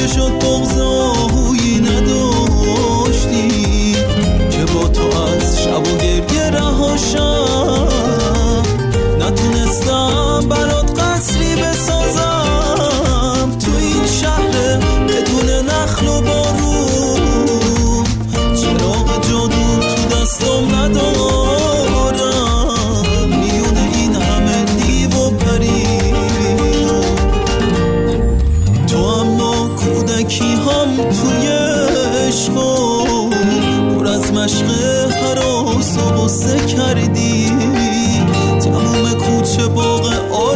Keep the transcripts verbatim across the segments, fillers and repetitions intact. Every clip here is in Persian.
چه شد بغضایی نداشتی که با تو از شب و گریه رهاشم. نتونستم برات قصری بسازم تو این شهر بدون نخل و بارون. چراغ جادو تو دستم ندارم میونه این همه دیو و پری. تو اما کودکی هم توی عشقم پر از مشق هراس و غصه کردی. تموم کوچه باغ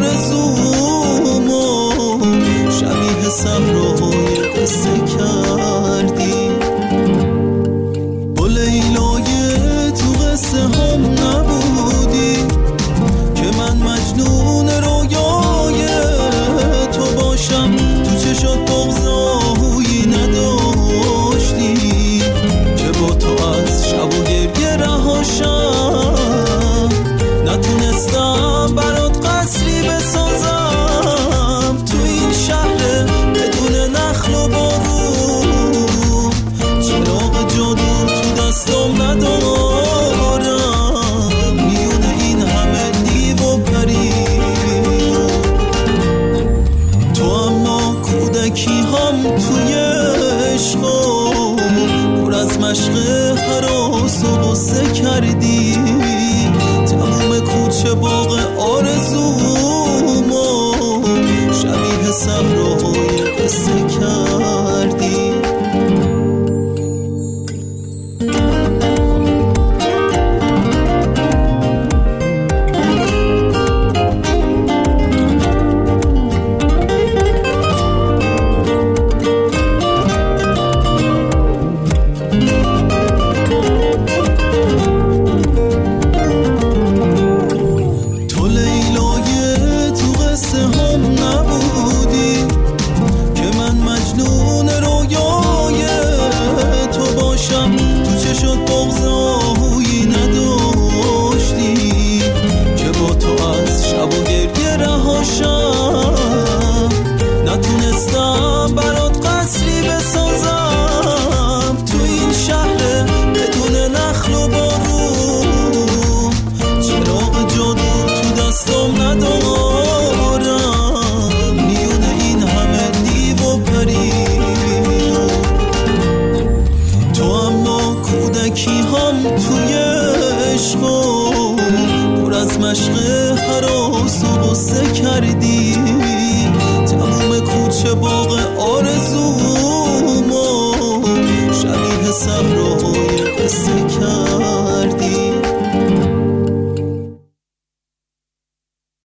آرزومو شبیه صحرای قصه کردی. با لیلای تو قصه هم نبودی که من مجنون رویای تو باشم. تو چشات بغضایی نداشتی که با تو از شب و گریه رهاشم. نتونستم برات قصری بسازم تو این شهر بدون نخل و بارون. چراغ جادو تو دستم ندارم میونه این همه دیو و پری. تو اما کودکی هم توی عشقم پر از مشق هراس و غصه کردی. تموم کوچه باغ آرزومو شبیه صحرای قصه کردی. نتونستم برات قصری بسازم تو این شهر بدون نخل و بارون. چراغ جادو تو دستم ندارم میونه این همه دیو و پری. تو اما کودکی هم توی عشقم پر از مشق هراس و غصه کردی. تموم کوچه باغ آرزومو شبیه صحرای قصه